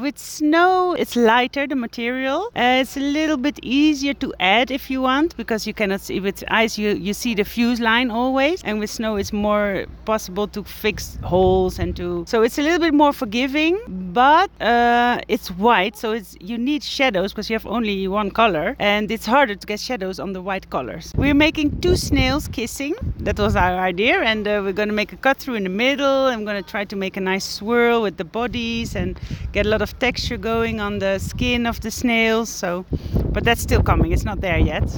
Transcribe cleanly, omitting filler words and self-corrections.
with snow, it's lighter, the material. It's a little bit easier to add if you want, because you cannot see with ice, you see the fuse line always. And with snow, it's more possible to fix holes so it's a little bit more forgiving, but it's white, so you need shadows because you have only one color, and it's harder to get shadows on the white colors. We're making 2 snails kissing. That was our idea, and we're going to make a cut through in the middle. I'm going to try to make a nice swirl with the bodies and get a lot of texture going on the skin of the snails. But that's still coming. It's not there yet.